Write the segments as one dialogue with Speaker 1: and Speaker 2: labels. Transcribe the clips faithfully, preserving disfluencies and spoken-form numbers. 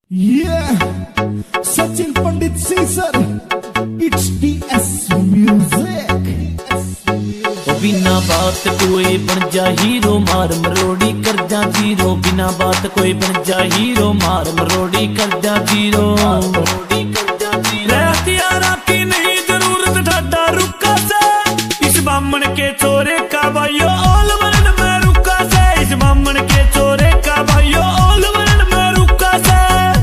Speaker 1: Yeah, Sachin Pandit Caesar, it's D S Music.
Speaker 2: बिना बात कोई बन जा हीरो, मार मरोड़ी कर जा जीरो। बिना बात कोई बन जा हीरो, मार मरोड़ी कर जा जीरो। हथियारा की नहीं जरूरत ठाडा रुका से, इस बामन के चोरे का भाइयों ऑल वर्ल्ड में रुका से। इस बामन के चोरे का भाइयों ऑल वर्ल्ड में रुका से।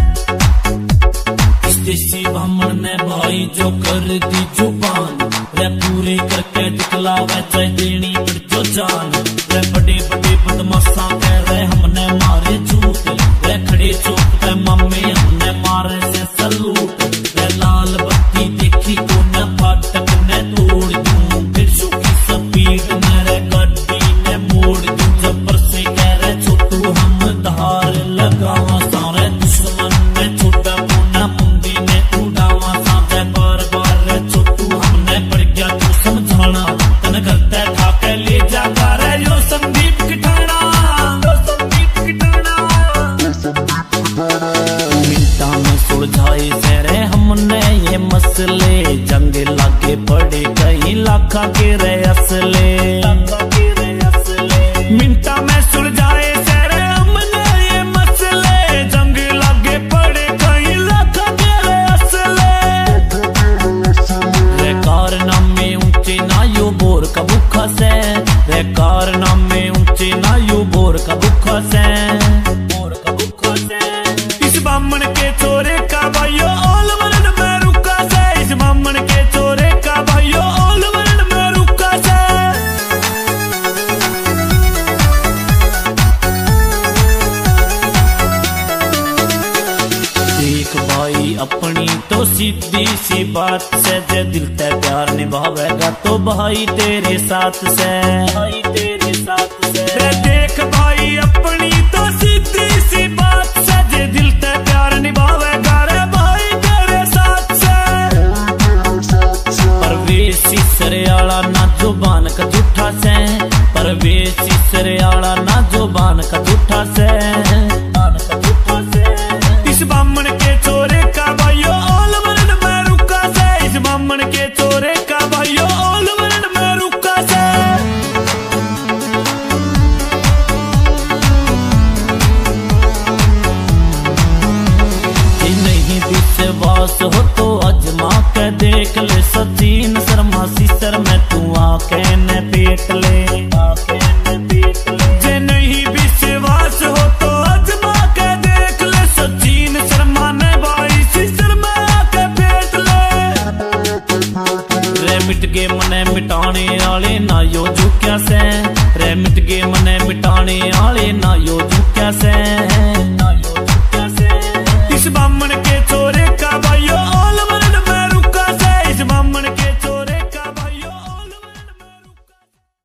Speaker 2: इस देसी बामन ने भाई जो कर दी जुबान, रे पूरे करके दिखलावे चाहे देनी पड़ जो जान। रे बड़े बड़े बदमाशा कह रहे हमने मारे झूठ, रे खड़े चौक पे मम्मी हमने मारे से सलूट। रे लाल बत्ती देखी को न फाटक ने तोड़ दूं, फिर की स्पीड में रे गड्डी ने मोड़ दूं। जबर से कह रहे छोटू हम धार लगावा, सारे दुश्मन ने छोटा कोना मुंडी ने उड़ावा। साथे बार बार रे छोटू हमने पड़ गया तू समझाना, तन करते ठाके ले जा कर यो संदीप किठाना, यो संदीप किठाना। मिनटा में सुलझाए से रे हमने ये मसले, जंग लागे पड़े कई लाखा के रे असले। मिनटा में सुलझाए से रे हमने ये मसले, जंग लागे पड़े कई लाखा के रे असले। रे कारनामे ऊंचे ना यो बोर का भूखा से, रे कारनामे ऊंचे ना यो बोर का भूखा से, बोर का भूखा से। इस बामन के चोरे का भाइयों ऑल वर्ल्ड में रुका से। इस बामन के चोरे का भाइयों ऑल वर्ल्ड में रुका से। देख भाई अपनी तो सीधी सी बात से, जे दिल ते प्यार निभावेगा तो भाई तेरे साथ से, भाई तेरे साथ से। रे देख भाई अपनी तो सीधी सी बात से, जे दिल ते प्यार निभावेगा रे भाई तेरे साथ से। परवेशी सरेआला ना जुबान का झूठा से, परवेशी सरेआला ना जुबान का झूठा से, जुबान का झूठा से। इस बामन के चोरे का भाइयों ऑल वर्ल्ड में रुका से। इस बामन के चोरे का भाइयों ऑल वर्ल्ड में रुका से। नहीं विश्वास हो तो अजमा के देख ले, सचिन शर्मा सीसर में तू आके न पेट ले, आके न पेट ले। जे नहीं विश्वास हो तो अजमा के देख ले, सचिन शर्मा ने भाई सीसर में आके पेट ले। रे मिट गए मने मिटाने आले ना यो झुक्या से, रे मिट गए मने मिटाने आले ना यो झुक्या से।